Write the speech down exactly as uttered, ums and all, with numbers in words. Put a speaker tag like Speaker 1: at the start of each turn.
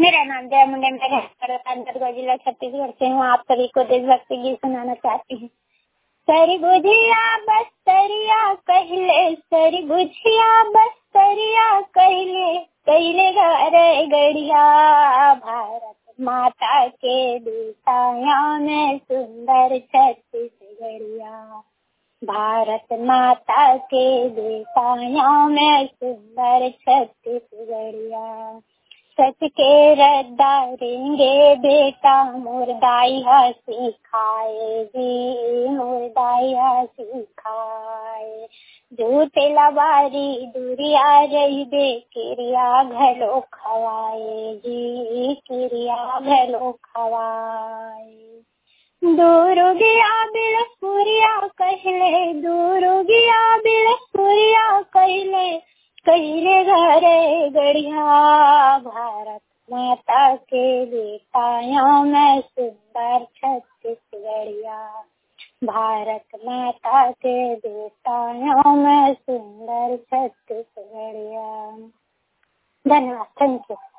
Speaker 1: मेरा नाम जया मुंडे, मैं अंतर्गत जिला छत्तीसगढ़ से हूँ। आप सभी को देशभक्ति गीत सुनाना चाहती हूँ। सरी बुझिया बस्तरिया कहले, सरी बुझिया बस्तरिया कहले, कहले घरे गड़िया, भारत माता के दिशाया में सुंदर छत्तीसगढ़िया, भारत माता के दिशाया में सुंदर छत्तीसगढ़िया। सच के रद्दारेंगे बेटा मुर्दाई हसी खाए जी, मुर्दाई हसी खाए। झूठे लबारी दूरिया रही दे, किरिया घलो खवाए जी, किरिया घलो खवाए। दूर गया बिलसपुरिया कहले, दूर गया बिलसपुरिया कहले, कहले घरे गड़िया, भारत माता के बेटाया में सुंदर छत्तीसगढ़िया, भारत माता के बेटाया में सुंदर छत्तीसगढ़िया। धन्यवाद, थैंक यू।